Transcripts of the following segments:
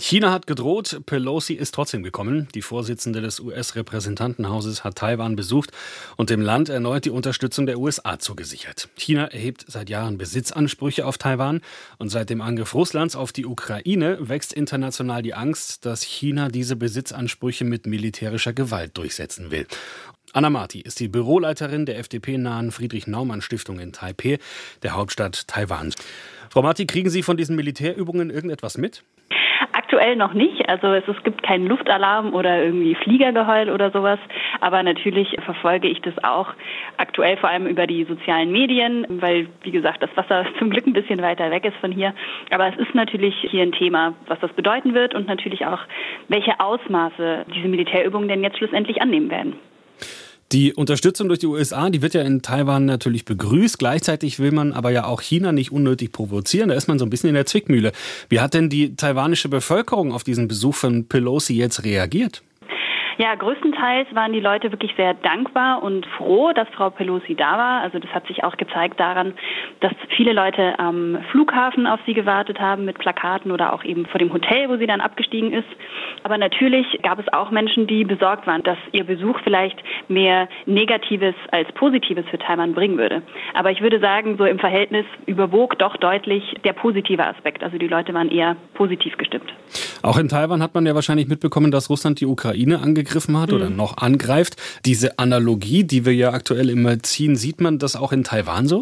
China hat gedroht, Pelosi ist trotzdem gekommen. Die Vorsitzende des US-Repräsentantenhauses hat Taiwan besucht und dem Land erneut die Unterstützung der USA zugesichert. China erhebt seit Jahren Besitzansprüche auf Taiwan und seit dem Angriff Russlands auf die Ukraine wächst international die Angst, dass China diese Besitzansprüche mit militärischer Gewalt durchsetzen will. Anna Marti ist die Büroleiterin der FDP-nahen Friedrich-Naumann-Stiftung in Taipeh, der Hauptstadt Taiwans. Frau Marti, kriegen Sie von diesen Militärübungen irgendetwas mit? Aktuell noch nicht. Also es gibt keinen Luftalarm oder irgendwie Fliegergeheul oder sowas. Aber natürlich verfolge ich das auch aktuell vor allem über die sozialen Medien, weil, wie gesagt, das Wasser zum Glück ein bisschen weiter weg ist von hier. Aber es ist natürlich hier ein Thema, was das bedeuten wird und natürlich auch, welche Ausmaße diese Militärübungen denn jetzt schlussendlich annehmen werden. Die Unterstützung durch die USA, die wird ja in Taiwan natürlich begrüßt. Gleichzeitig will man aber ja auch China nicht unnötig provozieren. Da ist man so ein bisschen in der Zwickmühle. Wie hat denn die taiwanische Bevölkerung auf diesen Besuch von Pelosi jetzt reagiert? Ja, größtenteils waren die Leute wirklich sehr dankbar und froh, dass Frau Pelosi da war. Also das hat sich auch gezeigt daran, dass viele Leute am Flughafen auf sie gewartet haben mit Plakaten oder auch eben vor dem Hotel, wo sie dann abgestiegen ist. Aber natürlich gab es auch Menschen, die besorgt waren, dass ihr Besuch vielleicht mehr Negatives als Positives für Taiwan bringen würde. Aber ich würde sagen, so im Verhältnis überwog doch deutlich der positive Aspekt. Also die Leute waren eher positiv gestimmt. Auch in Taiwan hat man ja wahrscheinlich mitbekommen, dass Russland die Ukraine angegriffen hat oder noch angreift. Diese Analogie, die wir ja aktuell immer ziehen, sieht man das auch in Taiwan so?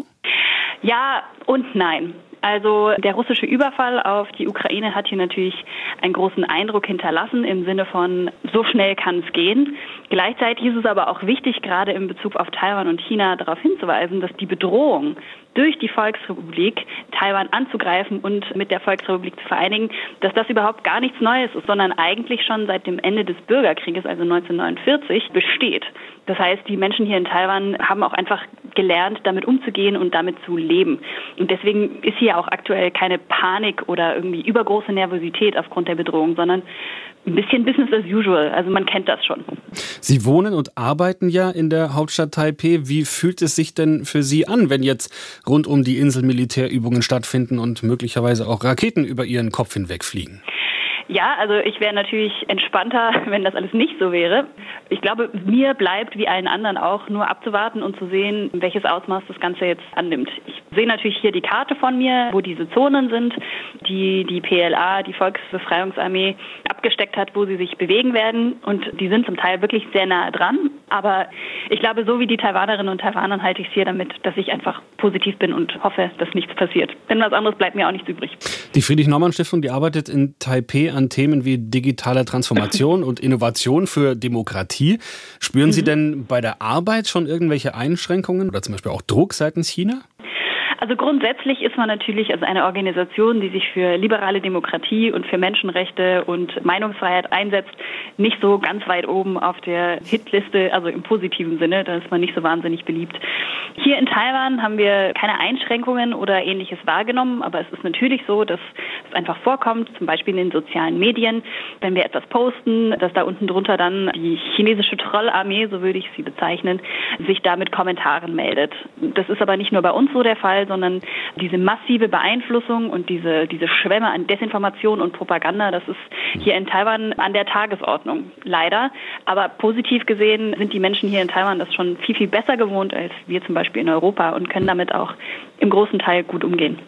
Ja und nein. Also der russische Überfall auf die Ukraine hat hier natürlich einen großen Eindruck hinterlassen im Sinne von, so schnell kann es gehen. Gleichzeitig ist es aber auch wichtig, gerade in Bezug auf Taiwan und China darauf hinzuweisen, dass die Bedrohung durch die Volksrepublik, Taiwan anzugreifen und mit der Volksrepublik zu vereinigen, dass das überhaupt gar nichts Neues ist, sondern eigentlich schon seit dem Ende des Bürgerkrieges, also 1949, besteht. Das heißt, die Menschen hier in Taiwan haben auch einfach gelernt, damit umzugehen und damit zu leben. Und deswegen ist hier auch aktuell keine Panik oder irgendwie übergroße Nervosität aufgrund der Bedrohung, sondern ein bisschen Business as usual. Also man kennt das schon. Sie wohnen und arbeiten ja in der Hauptstadt Taipeh. Wie fühlt es sich denn für Sie an, wenn jetzt rund um die Insel Militärübungen stattfinden und möglicherweise auch Raketen über Ihren Kopf hinwegfliegen? Ja, also ich wäre natürlich entspannter, wenn das alles nicht so wäre. Ich glaube, mir bleibt wie allen anderen auch nur abzuwarten und zu sehen, welches Ausmaß das Ganze jetzt annimmt. Ich sehe natürlich hier die Karte von mir, wo diese Zonen sind, die PLA, die Volksbefreiungsarmee, abgesteckt hat, wo sie sich bewegen werden. Und die sind zum Teil wirklich sehr nahe dran. Aber ich glaube, so wie die Taiwanerinnen und Taiwaner halte ich es hier damit, dass ich einfach positiv bin und hoffe, dass nichts passiert. Denn was anderes bleibt mir auch nichts übrig. Die Friedrich-Naumann-Stiftung, die arbeitet in Taipeh an Themen wie digitale Transformation und Innovation für Demokratie. Spüren Sie denn bei der Arbeit schon irgendwelche Einschränkungen oder zum Beispiel auch Druck seitens China? Also grundsätzlich ist man natürlich als eine Organisation, die sich für liberale Demokratie und für Menschenrechte und Meinungsfreiheit einsetzt, nicht so ganz weit oben auf der Hitliste, also im positiven Sinne, da ist man nicht so wahnsinnig beliebt. Hier in Taiwan haben wir keine Einschränkungen oder Ähnliches wahrgenommen, aber es ist natürlich so, dass es einfach vorkommt, zum Beispiel in den sozialen Medien, wenn wir etwas posten, dass da unten drunter dann die chinesische Trollarmee, so würde ich sie bezeichnen, sich da mit Kommentaren meldet. Das ist aber nicht nur bei uns so der Fall, sondern diese massive Beeinflussung und diese Schwemme an Desinformation und Propaganda, das ist hier in Taiwan an der Tagesordnung. Leider. Aber positiv gesehen sind die Menschen hier in Taiwan das schon viel, viel besser gewohnt als wir zum Beispiel in Europa und können damit auch im großen Teil gut umgehen.